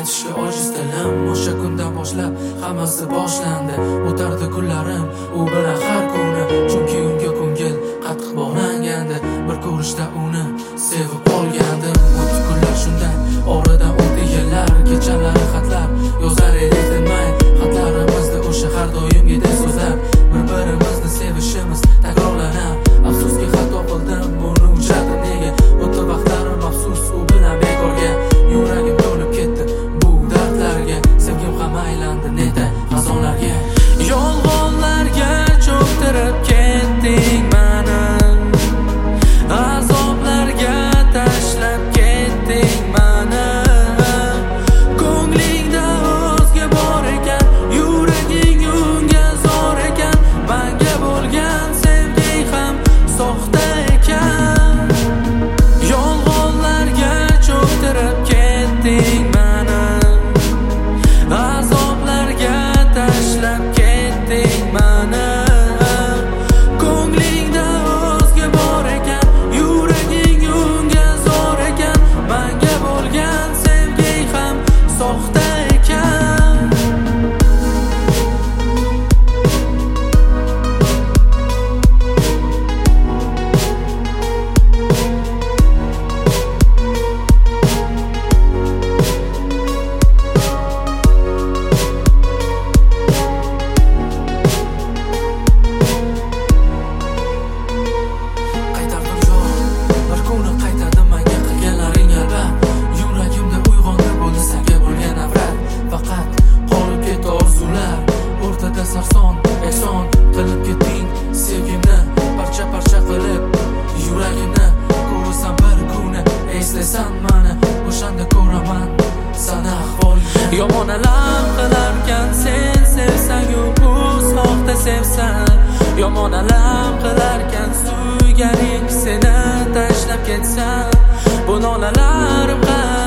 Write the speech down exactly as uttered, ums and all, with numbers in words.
aytishga ojiz tilim. O'sha kundan boshlab hammasi boshlandi. O'tardi kunlarim u bilan har kuni, chunki unga ko'ngil qattiq bog'langandi. Bir ko'rishda uni sevib qolgandim. O'tdi kunlar shunday, oradan o'tdi yillar. Kechalari xatlar yozar edik tinmay, xatlarimizda o'sha har doimgidek so'zlar. Bir-birimizni sevishimiz takrorlanar. Afsuski xato qildim, buni uchadim nega? O'tdi vaqtlarim afsus u bilan bekorga. Yuragim to'lib ketdi bu dardlarga. Sevgim ham aylandi netay xazonlarga. Yolg'onlarga cho'ktirib ketding mani, azoblarga tashlab ketding mani. Ko'nglingda o'zga bor ekan, yuraging unga zor ekan. Menga bo'lgan sevging ham soxta ekan. Yolg'onlarga cho'ktirib ketding mani, azoblarga tashlab ketding mani. Ko'nglingda o'zga bor ekan, yuraging unga zor ekan. Menga bo'lgan sevging ham soxta ekan. Qaytardim jon, bir kuni qaytardim menga qilganlaring albat. Yuragimda uyg'ondi bo'ldi senga bo'lgan nafrat. Faqat qolib ketdi orzular, o'rtada sarson ehson qilib ketding sevgimni parcha parcha qilib. Yuragimni ko'rasan bir kuni, eslaysan mani, o'shanda ko'raman sana ahvolingni. Yomon alam qilarkan sen sevsang-u u soxta sevsan. Yomon alam qilarkan suyganing seni tashlab ketsa. Bu nolalarim